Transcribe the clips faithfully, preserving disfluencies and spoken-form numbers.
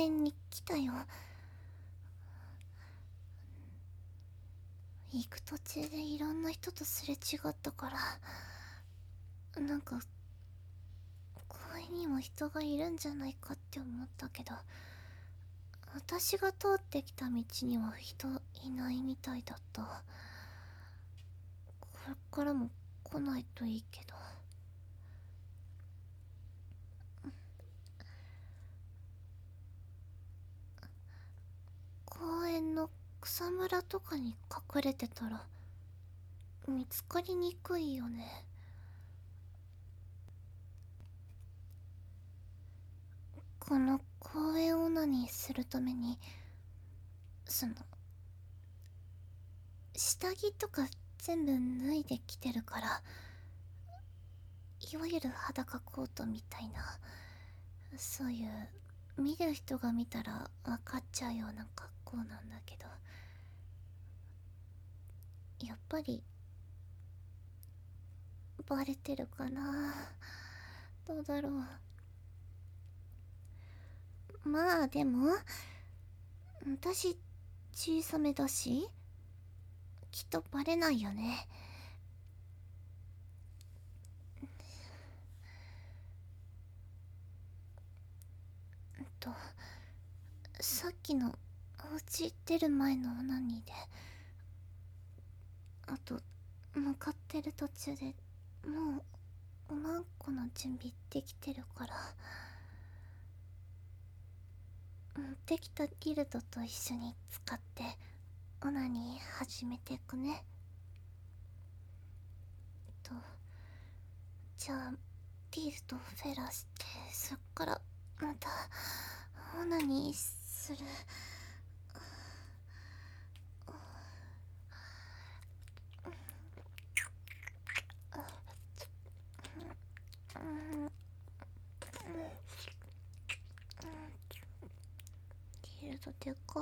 園に来たよ。行く途中でいろんな人とすれ違ったから、なんか公園にも人がいるんじゃないかって思ったけど、私が通ってきた道には人いないみたいだった。これからも来ないといいけど。公園の草むらとかに隠れてたら見つかりにくいよね。この公園オナニーするために、その下着とか全部脱いできてるから、いわゆる裸コートみたいな、そういう見る人が見たら分かっちゃうような格好なんだけど、やっぱりバレてるかな。どうだろう。まあでも私小さめだしきっとバレないよね。とさっきのお家出る前のオナニーで、あと向かってる途中でもうおまんこの準備できてるから、持ってきたギルドと一緒に使ってオナニー始めてくね。とじゃあディールとフェラして、そっからまたオナニーする。ディールとでか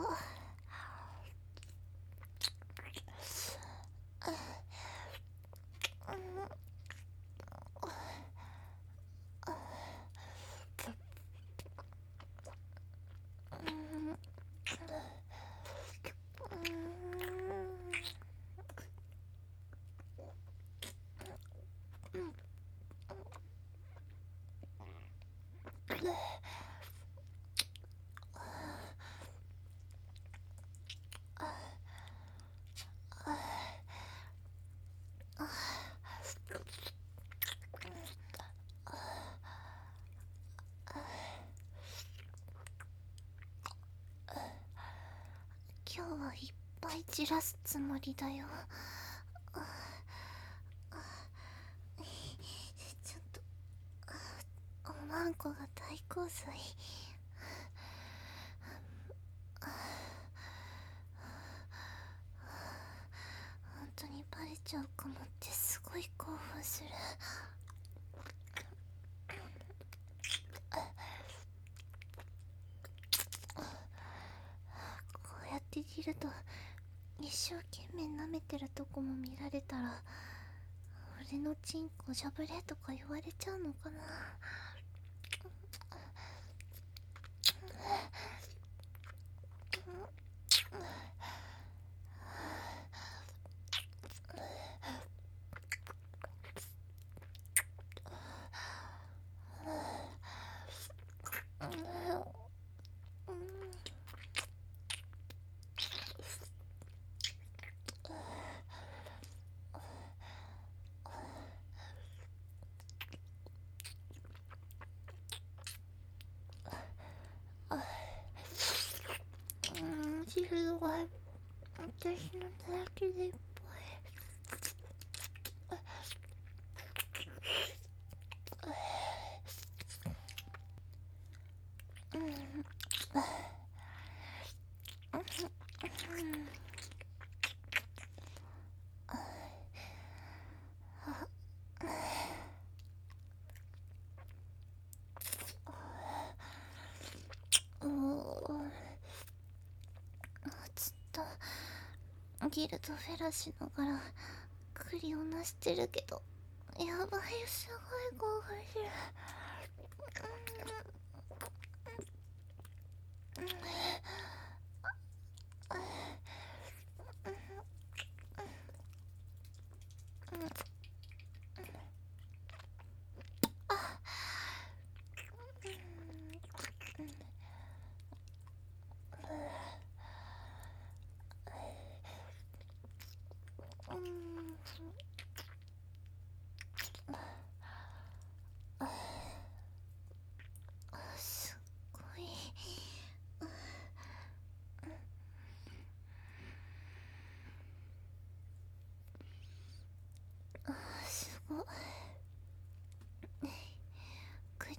今日はいっぱい散らすつもりだよ。ちょっとおまんこが大洪水。本当にバレちゃうかもってすごい興奮する。こうやってディルと一生懸命舐めてるとこも見られたら、俺のチンコジャブレとか言われちゃうのかな。汁が私のだけでいっぱい。ギルとフェラしながらクリをなしてるけど、やばい、すごい興奮してる。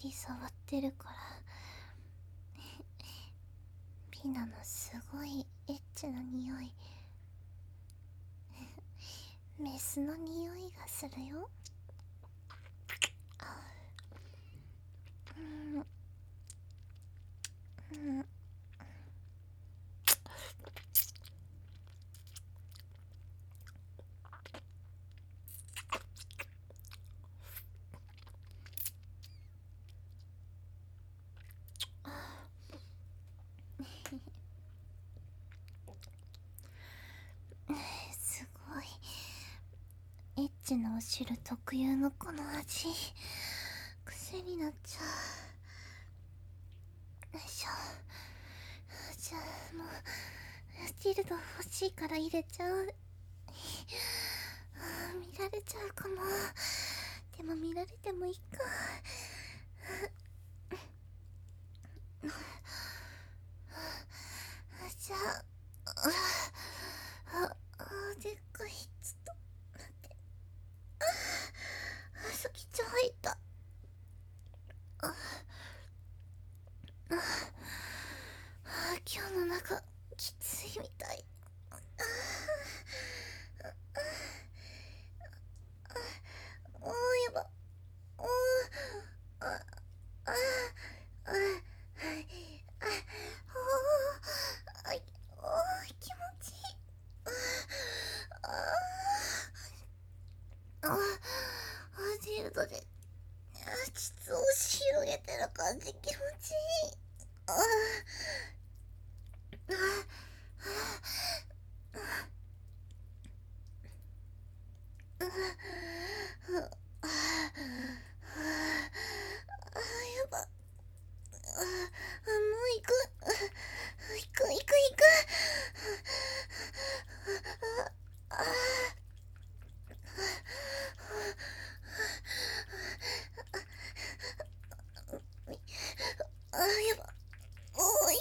り触ってるからピナのすごいエッチな匂いメスの匂いがするよ。うんうんすごいエッチなお汁特有のこの味癖になっちゃう。よいしょ。じゃあもうジルド欲しいから入れちゃう。見られちゃうかも。でも見られてもいいか。じゃあああでっかい。ちょっと待って。あ先っちょ入った。ああ今日の中きついみたい。ああおーやばおーあああああおーあいおー気持ちいい。ああああジルドで膣を広げてる感じ気持ちいい。ああああああやばあもう行く行く行く行くあああやばおー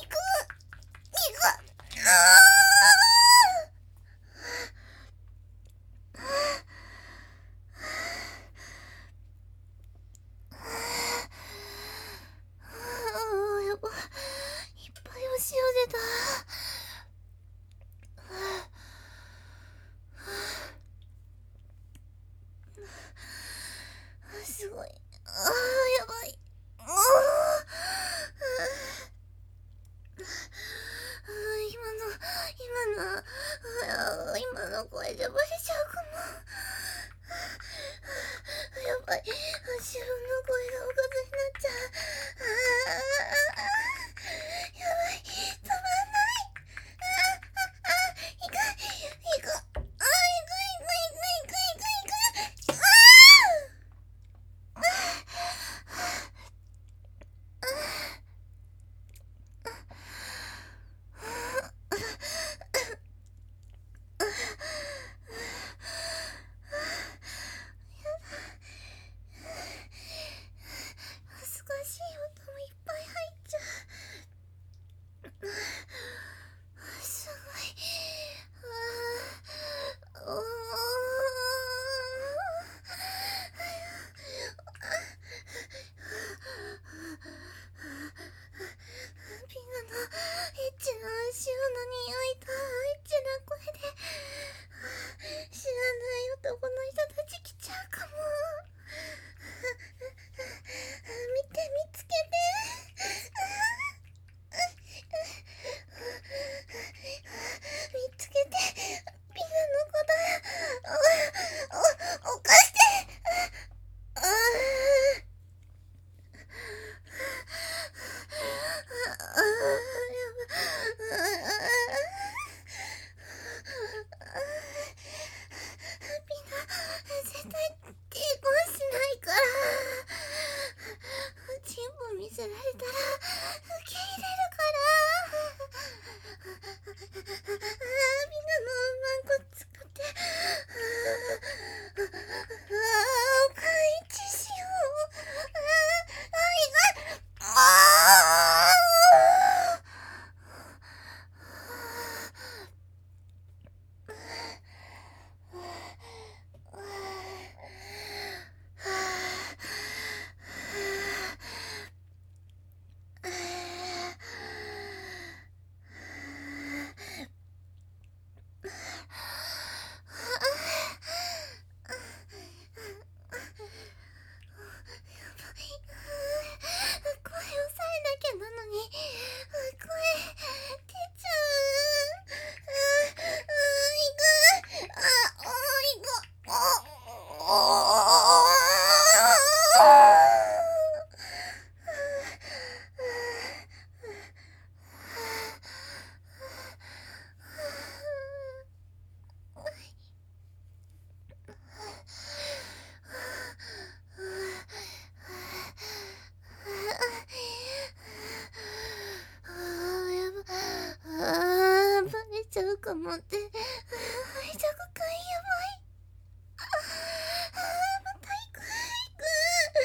かもって、背着感やばい。ああ、また行く行く。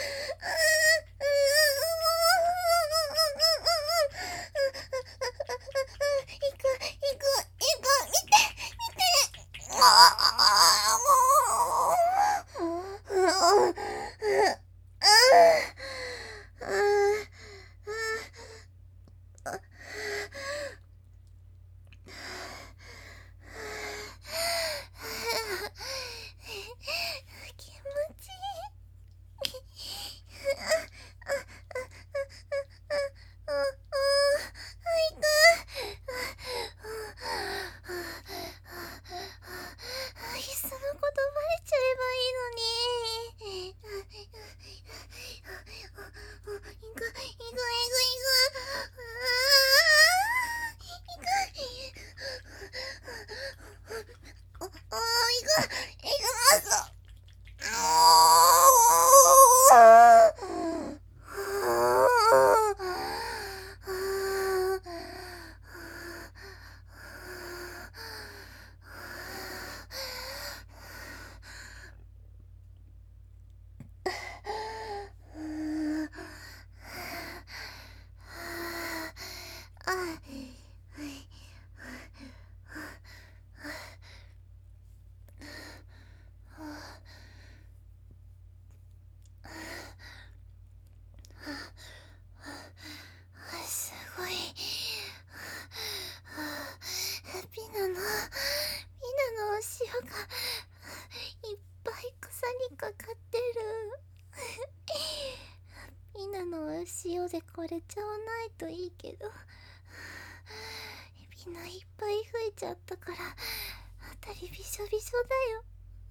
行く行く行く、見て見て。あ気持ちいい。いっそのことバレちゃえばいいのに。行く行く行く行く。ああ、行く行く行くます。すごい。ピナのピナのお塩がいっぱい草にかかってる。ピナのお塩でこれちゃわないといいけど、ピナいっぱい増えちゃったからあたりびしょびしょだよ。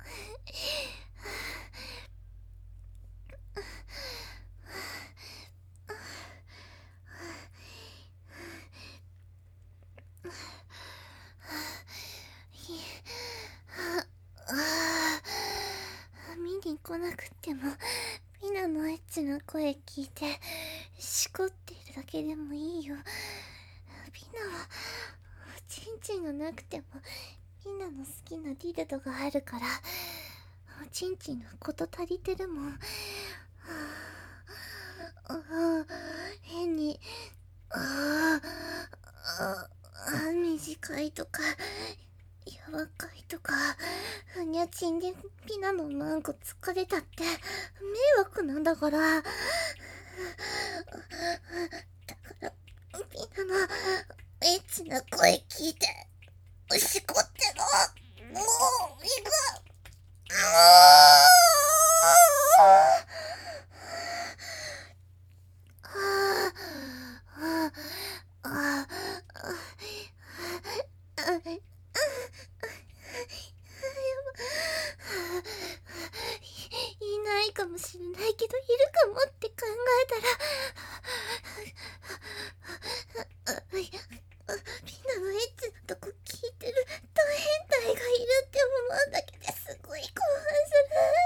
見に来なくてもピナのエッチな声聞いてしこっているだけでもいいよ。ピナはチンチンがなくてもピナの好きなディルドがあるからチンチンのこと足りてるもん。ああ、変にあああ短いとかやばかいとかふにゃちんでピナのマンコ疲れたって迷惑なんだから。だからピナのエッチな声聞いてしこってろ。もう行く。いないかもしれないけどいるかもって考えたら、ピナのエッチなとこ聞いてるド変態がいるって思うだけですごい興奮する。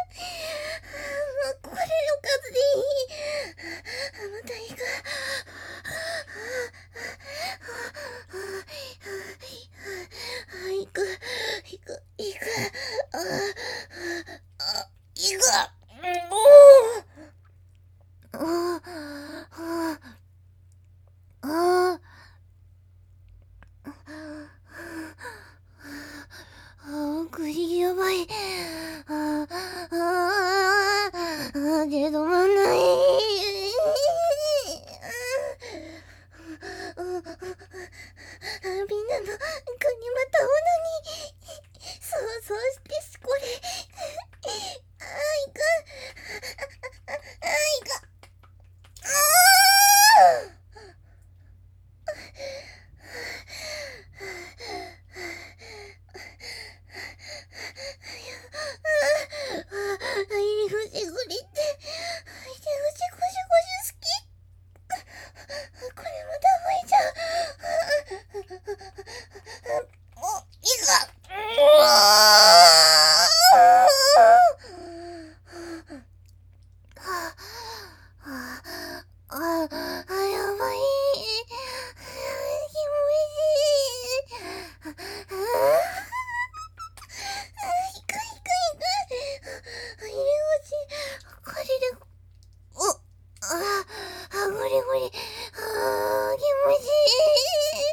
あ、ゴリゴリ。あー、気持ちいい。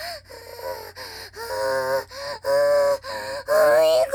あー、あー、あー、いく、い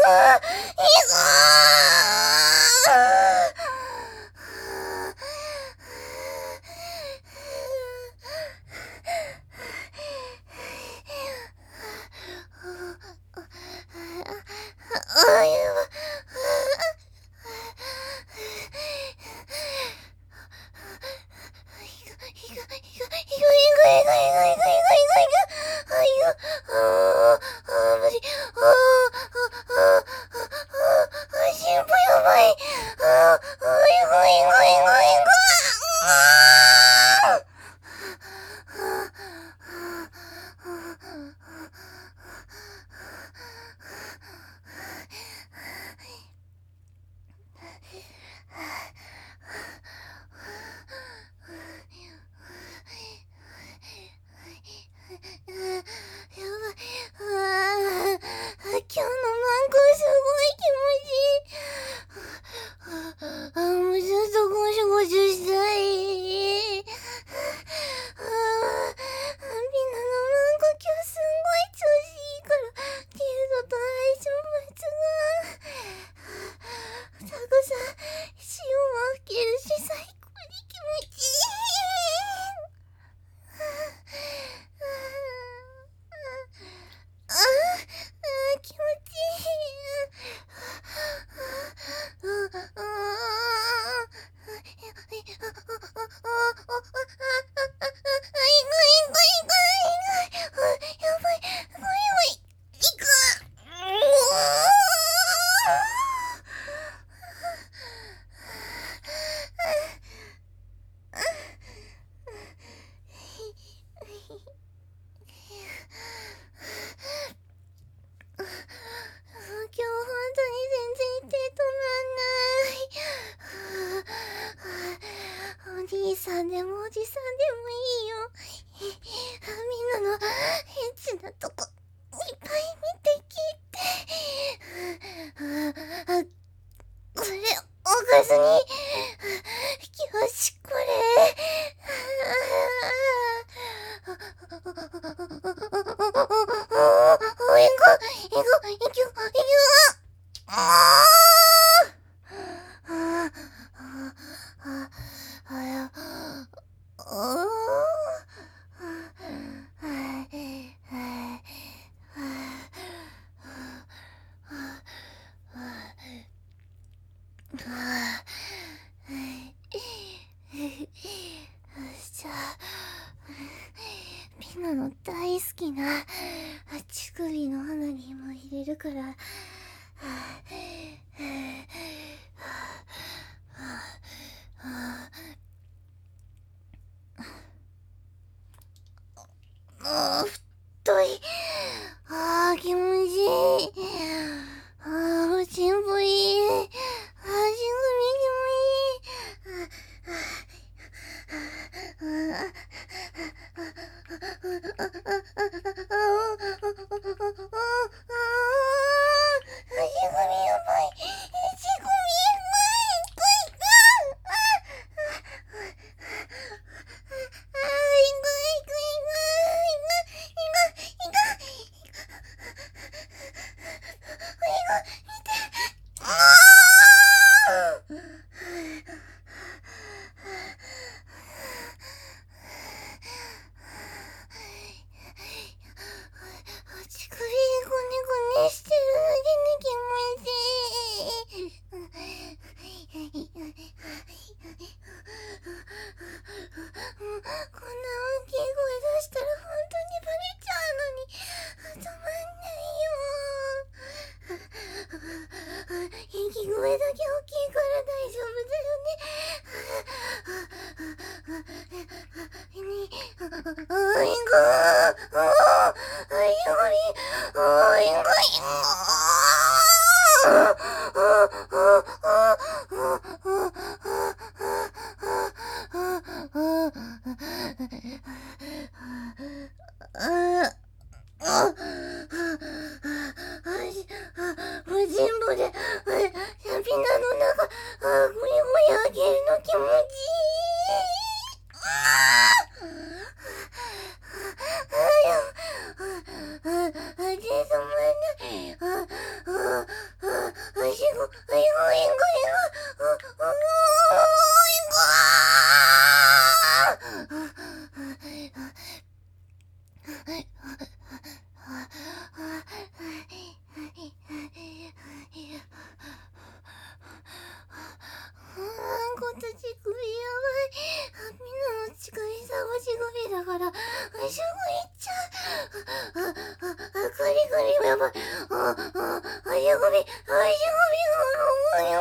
組だから、すぐ行っちゃう。あ、あ、あ、ガリガリやばい。あ、あ、足組、足組、足組、あ、あ、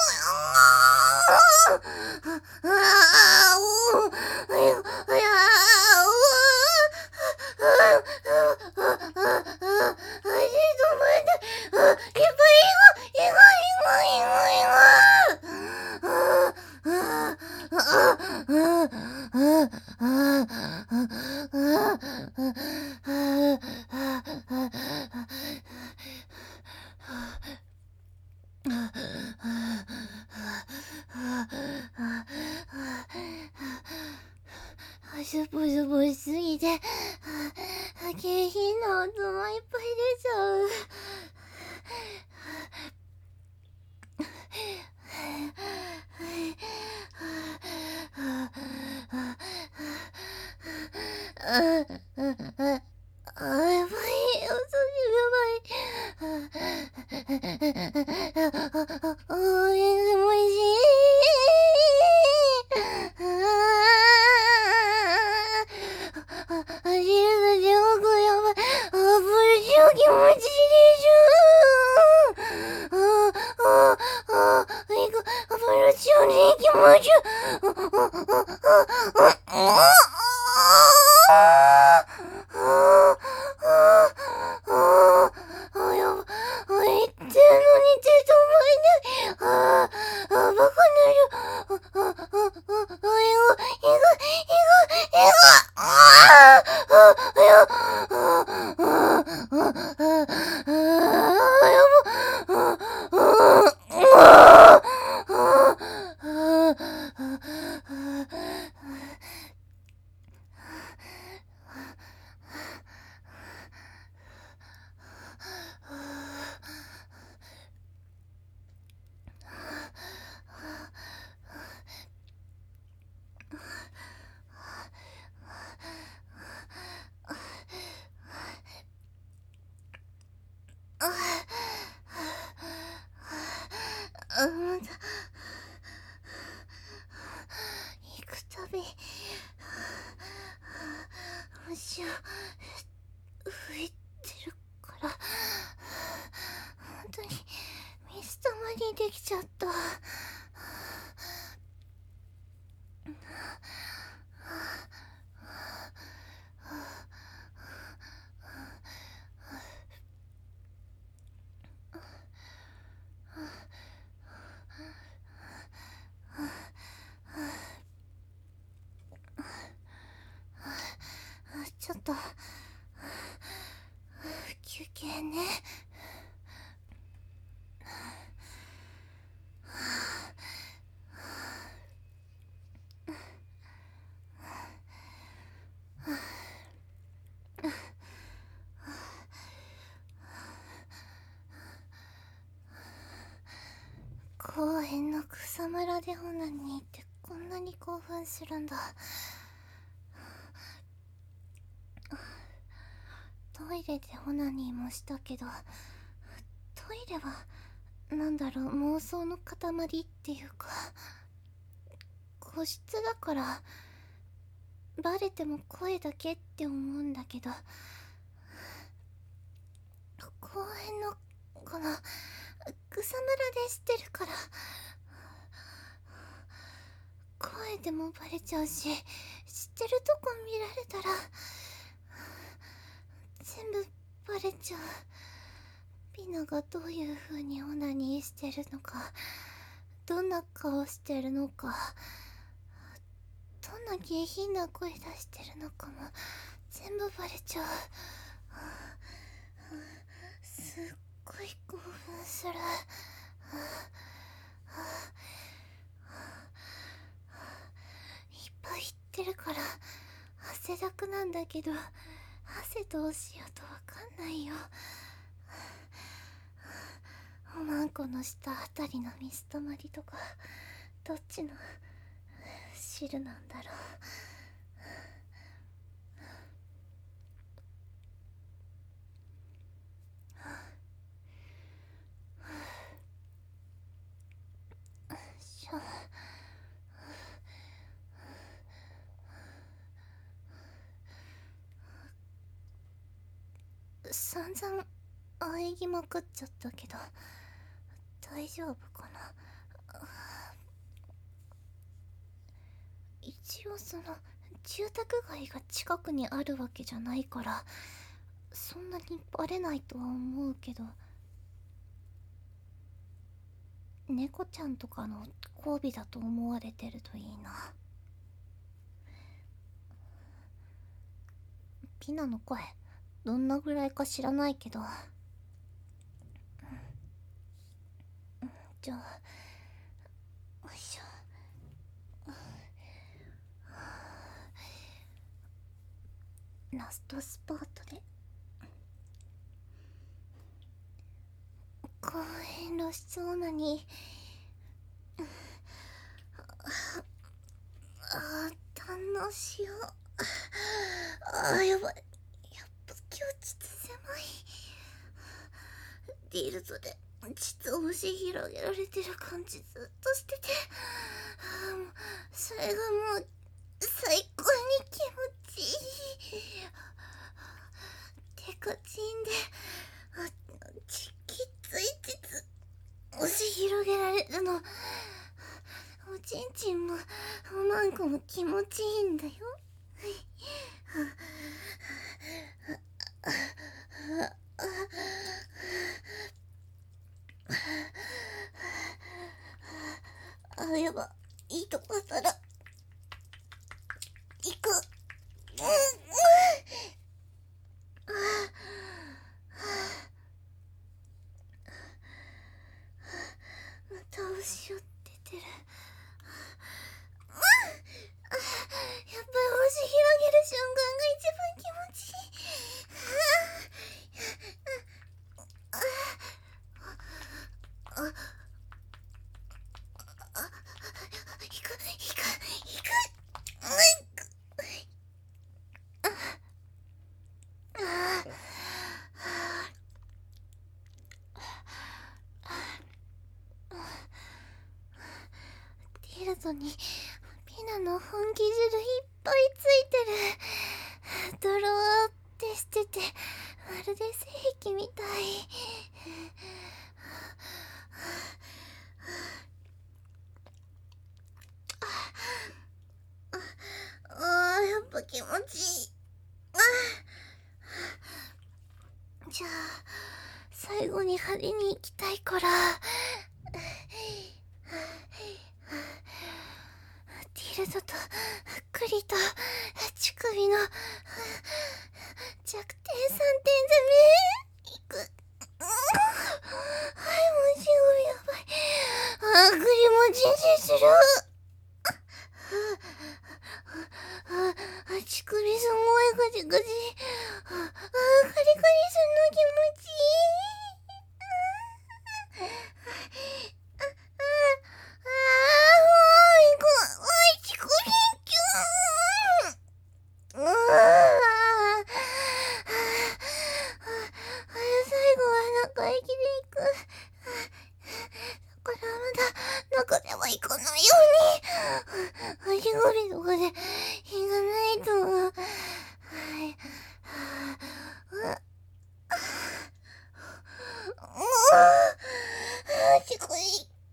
あ、あ、おー、あや、あや、あ、あ、あ、あ、あ、あ、あ、あ、あ、あ、あ、止まんない。あ、やっぱり、いが、いが、いが、いが、いが。あ、あ、あ、あ、あ、あ、スポスポしすぎて、下品な音もいっぱい出ちゃう。あ、あ、あ、やばい、お酒やばい。あ、おいしい、おいしい。あ、汁が地獄やばい。あ、ブルショー気持ちいいでしょ。あ、あ、あ、いく、ブルショーに気持ちいい。あ、あ、あ、あ、あ、あ、あ、あ、あ、やば、あ、言ってんのに手止まんない。あ、あ、バカなる。あ、あ、あ、あ、あ、いが、いが、いが、いが、あ、あ、あ、や、あ、あ、あ、あ、あ、やば、あ、あ、あ、あ、あ、また行くたび足を拭いてるから本当に水たまりできちゃった。ちょっと休憩ね。公園の草むらでオナニーってこんなに興奮するんだ。トイレでオナニーもしたけど、トイレはなんだろう、妄想の塊っていうか、個室だからバレても声だけって思うんだけど、公園のこの草むらでしてるから声でもバレちゃうし、知ってるとこ見られたら全部バレちゃう。ピナがどういう風にオナニーしてるのか、どんな顔してるのか、どんな下品な声出してるのかも全部バレちゃう。すっごい興奮する。いっぱい言ってるから汗だくなんだけど、汗どうしようとわかんないよ。おまんこの下あたりの水たまりとかどっちの汁なんだろう。しょ、 散々喘ぎまくっちゃったけど大丈夫かな。一応その住宅街が近くにあるわけじゃないからそんなにバレないとは思うけど、猫ちゃんとかの交尾だと思われてるといいな。ピナの声どんなぐらいか知らないけど、じゃあよいしょ。ラストスパートでこう遠慮しそうなにあー堪能しよう。あーやばい、やっぱ今日膣狭い。ディールドで膣を押し広げられてる感じずっとしてて、あーもうそれがもう最高に気持ちいい。てかちんであちきつい膣押し広げられるの、おちんちんもおまんこも気持ちいいんだよ。あ、やば、いいとこあったら行く。うんまた押し寄っててる。やっぱり押し広げる瞬間が一番気持ちいい。ああ引く引く引く。ティルトにピナの本気汁いっぱいついてる。ドローってしててまるで精液みたい。ああやっぱ気持ちいい。じゃあ最後に派手に行きたいからティルドとふっくりと乳首の弱点さんてん攻めいく。はいもうしごみやばい。あー、栗も人生する。あ、乳首すごいガチガチ。あ、カリカリすんの気持ちいい。あ、あ、あ、もういこう。おい、乳首キューン。うわー。最後は中息でいく。だからまだ中ではいかないように。足首とかで火がないと。はい。すごい。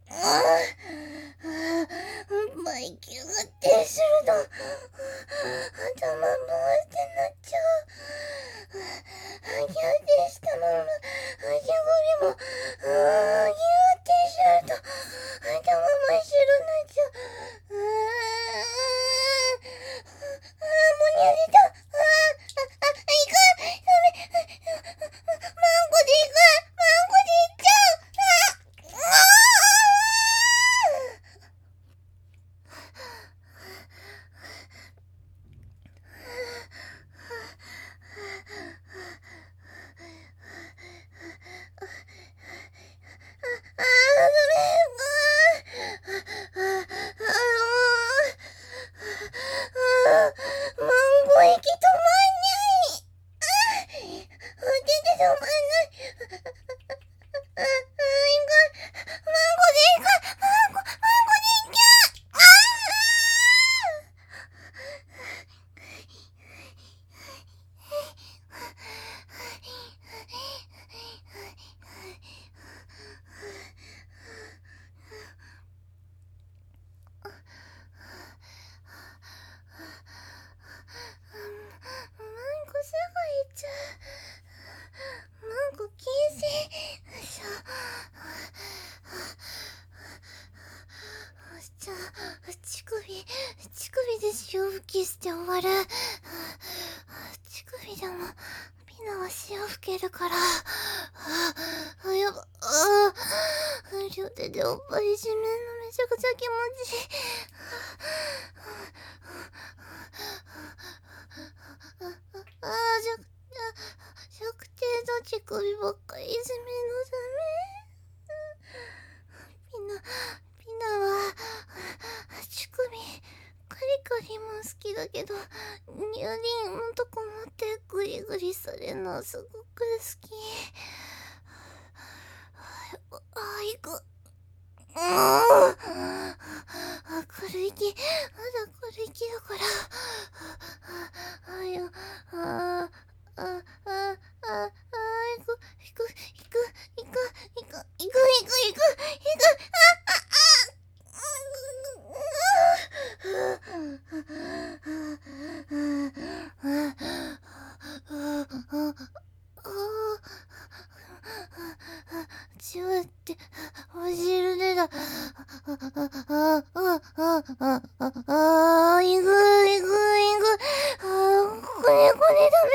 マイキューが停すると頭回ってなっちゃう。ギューってしたまま足首もギューってすると頭真っ白になっちゃう。ああもう逃げた。あああいかんダメ。マンコでいかん。マンコでいっちゃう。ああキスで終わる。乳首でもピナは潮吹けるから。あ、やば、あ、両手でおっぱい締めるのめちゃくちゃ気持ちいい。ああ、じゃ、弱点の乳首ばっかりいじめのため。ピナ、ピナは、乳首、カリカリも好きだけど、乳輪のとこ持ってグリグリされるのすごく好き。ああ、行く。うん。あ、軽い息、まだ軽い息だから。あ、よ、あ、あ、あ、あ、あ、あ、行く、行く、行く、行く、行く、行く、行く、行く、行く、あ、あ、ちわって、お汁出た。あ、あ、あ、あ、あ、あ、あ、いく、いく、いく。あ、これ、これダメ。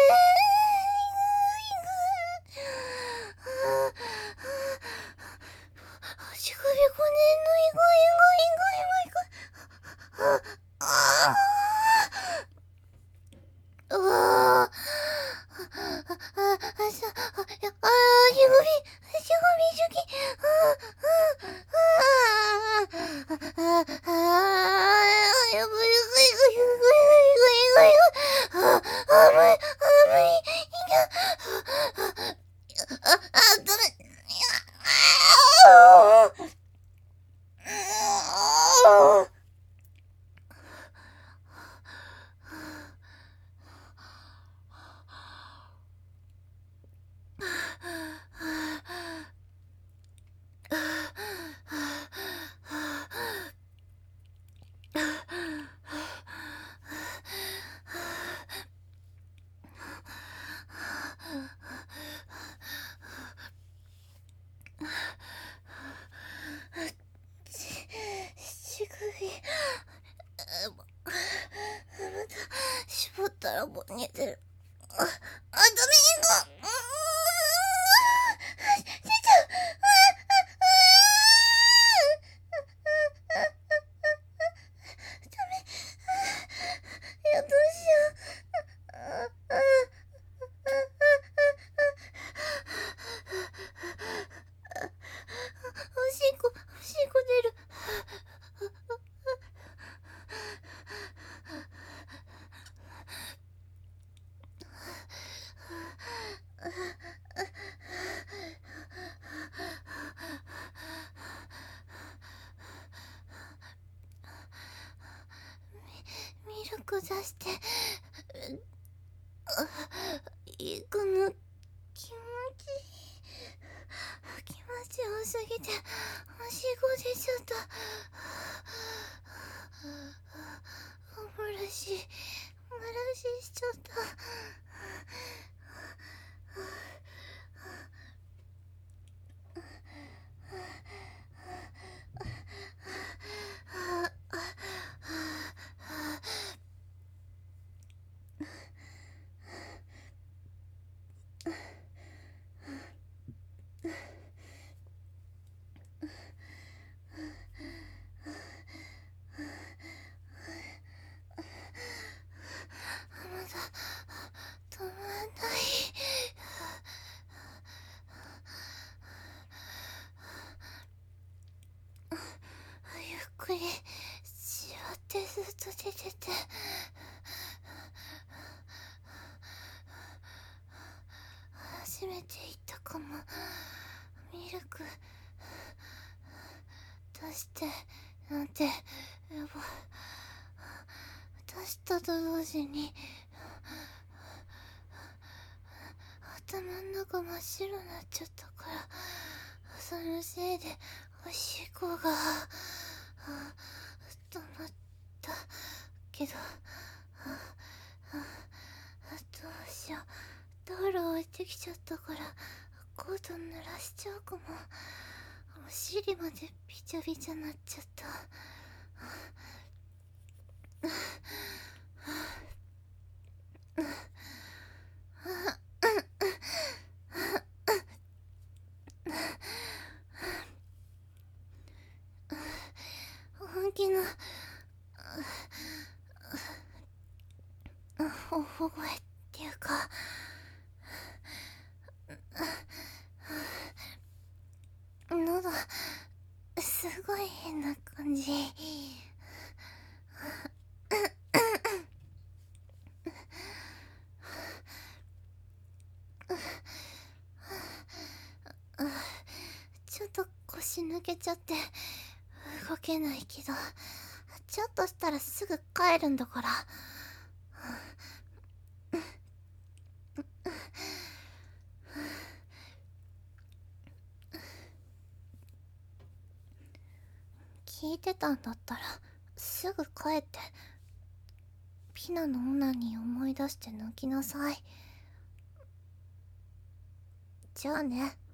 足首こねんの、いく、いく、いく、いく、いく。あ、あー、うわー、あ、あ、あ、さ、あ、や、あー、ひぐみ、ひぐみ、しゅき、あ、あ、あ、あ、あ、あ、あ、やぶ、ゆぐ、ゆぐ、ゆぐ、ゆぐ、ゆぐ、ゆぐ、あ、あ、無理、あ、無理、いけ、あ、あ、あ、ダメ、いや、あー、あー、乳首、あ、また、絞ったらぼんげてる。あ、あ、ダメ、いこう。うーん、出ちゃう。あ、あ、あ、あ、あ、ダメ。いや、どうしよう。あ、あ、あ、おしっこ、おしっこ出る。ミルク出して、あ、行くの気持ちいい。気持ちよすぎておしっこ出ちゃった。お漏らし、漏らししちゃった。まだ止まんない。ゆっくりしわってずっと出てて、初めて言ったかも。ミルク出してなんて、やば。出したと同時に頭ん中真っ白になっちゃったから、そのせいでおしっこが止まったけど、どうしよう。タオル置いてきちゃったからコート濡らしちゃうかも。お尻までびちゃびちゃなっちゃった。 大声っていうか、喉すごい変な感じ。ちょっと腰抜けちゃって動けないけど、ちょっとしたらすぐ帰るんだから。聞いてたんだったらすぐ帰ってピナのオナニー思い出して抜きなさい。じゃあね。